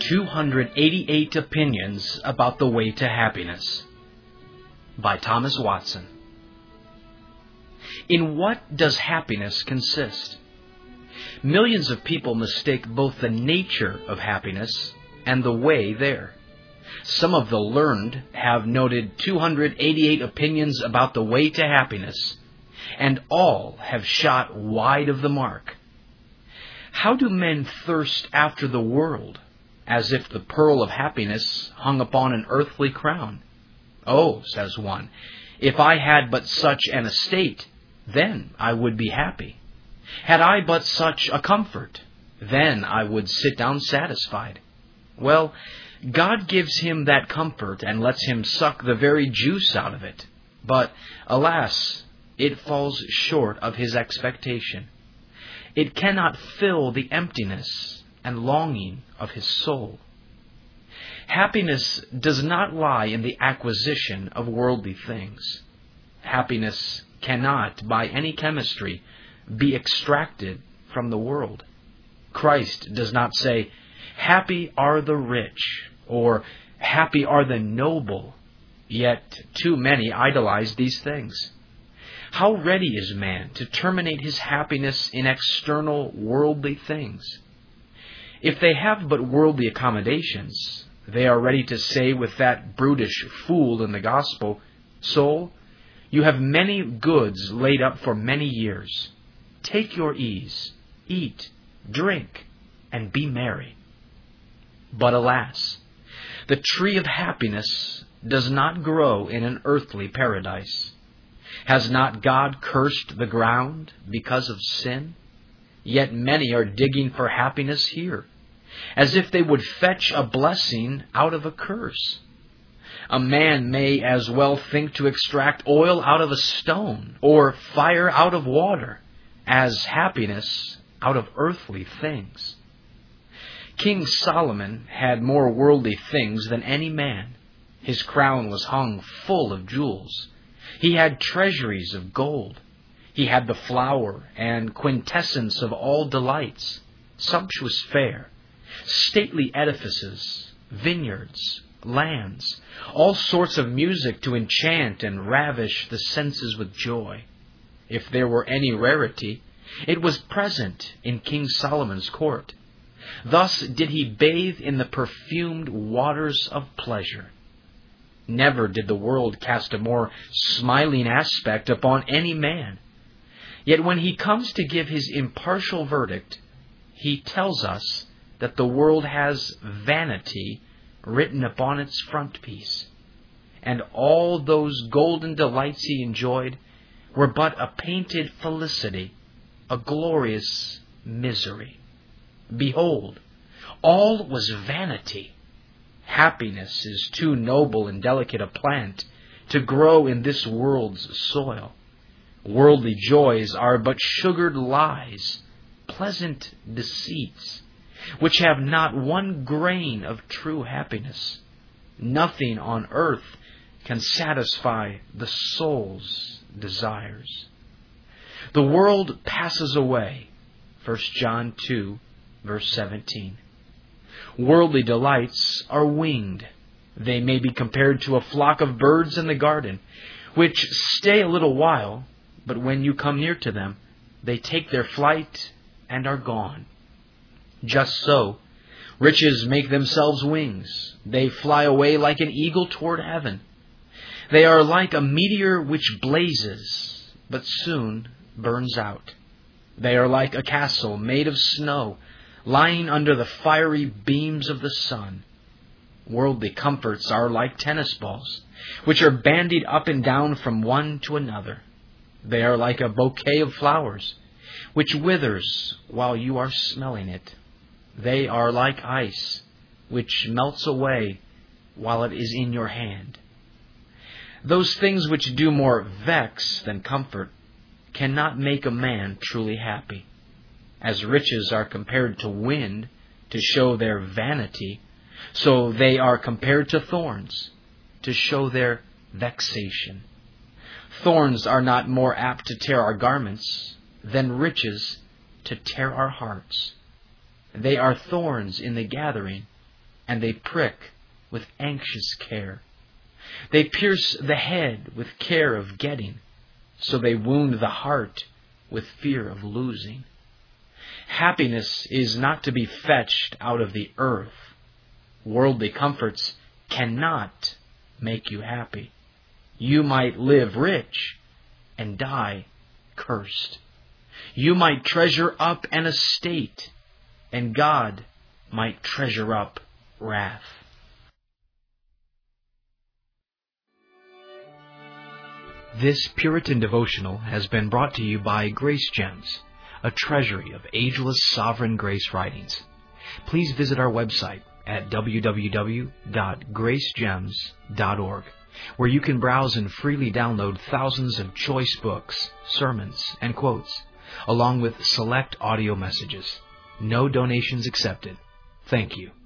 288 Opinions About the Way to Happiness by Thomas Watson. In what does happiness consist? Millions of people mistake both the nature of happiness and the way there. Some of the learned have noted 288 opinions about the way to happiness, and all have shot wide of the mark. How do men thirst after the world, as if the pearl of happiness hung upon an earthly crown? Oh, says one, if I had but such an estate, then I would be happy. Had I but such a comfort, then I would sit down satisfied. Well, God gives him that comfort and lets him suck the very juice out of it. But, alas, it falls short of his expectation. It cannot fill the emptiness and longing of his soul. Happiness does not lie in the acquisition of worldly things. Happiness cannot, by any chemistry, be extracted from the world. Christ does not say, "Happy are the rich," or "Happy are the noble," yet too many idolize these things. How ready is man to terminate his happiness in external worldly things? If they have but worldly accommodations, they are ready to say with that brutish fool in the gospel, "Soul, you have many goods laid up for many years. Take your ease, eat, drink, and be merry." But alas, the tree of happiness does not grow in an earthly paradise. Has not God cursed the ground because of sin? Yet many are digging for happiness here, as if they would fetch a blessing out of a curse. A man may as well think to extract oil out of a stone, or fire out of water, as happiness out of earthly things. King Solomon had more worldly things than any man. His crown was hung full of jewels. He had treasuries of gold. He had the flower and quintessence of all delights, sumptuous fare, stately edifices, vineyards, lands, all sorts of music to enchant and ravish the senses with joy. If there were any rarity, it was present in King Solomon's court. Thus did he bathe in the perfumed waters of pleasure. Never did the world cast a more smiling aspect upon any man. Yet when he comes to give his impartial verdict, he tells us that the world has vanity written upon its frontispiece, and all those golden delights he enjoyed were but a painted felicity, a glorious misery. Behold, all was vanity. Happiness is too noble and delicate a plant to grow in this world's soil. Worldly joys are but sugared lies, pleasant deceits, which have not one grain of true happiness. Nothing on earth can satisfy the soul's desires. The world passes away. 1 John 2, verse 17. Worldly delights are winged. They may be compared to a flock of birds in the garden, which stay a little while, but when you come near to them, they take their flight and are gone. Just so, riches make themselves wings. They fly away like an eagle toward heaven. They are like a meteor which blazes, but soon burns out. They are like a castle made of snow, lying under the fiery beams of the sun. Worldly comforts are like tennis balls, which are bandied up and down from one to another. They are like a bouquet of flowers, which withers while you are smelling it. They are like ice, which melts away while it is in your hand. Those things which do more vex than comfort cannot make a man truly happy. As riches are compared to wind to show their vanity, so they are compared to thorns to show their vexation. Thorns are not more apt to tear our garments than riches to tear our hearts. They are thorns in the gathering, and they prick with anxious care. They pierce the head with care of getting, so they wound the heart with fear of losing. Happiness is not to be fetched out of the earth. Worldly comforts cannot make you happy. You might live rich and die cursed. You might treasure up an estate, and God might treasure up wrath. This Puritan devotional has been brought to you by Grace Gems, a treasury of ageless sovereign grace writings. Please visit our website at www.gracegems.org, where you can browse and freely download thousands of choice books, sermons, and quotes, along with select audio messages. No donations accepted. Thank you.